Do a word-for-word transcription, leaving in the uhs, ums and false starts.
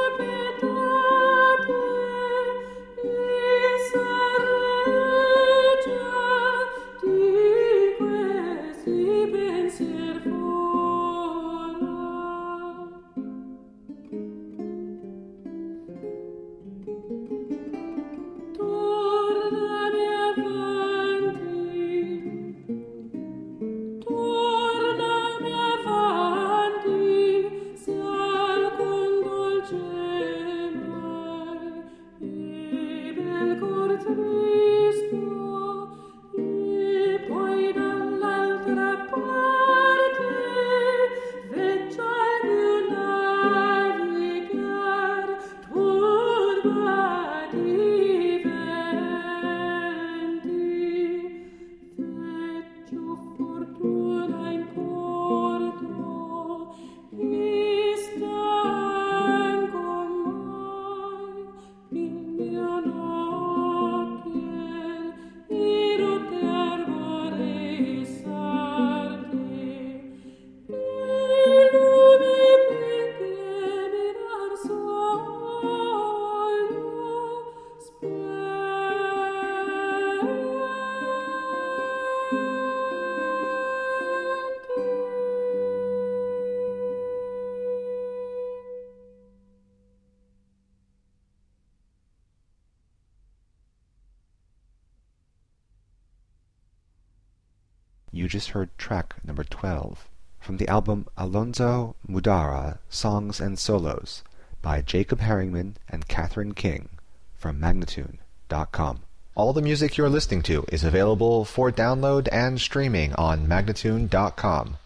You just heard track number twelve from the album Alonzo Mudara Songs and Solos by Jacob Herringman and Catherine King from Magnatune dot com. All the music you're listening to is available for download and streaming on Magnatune dot com.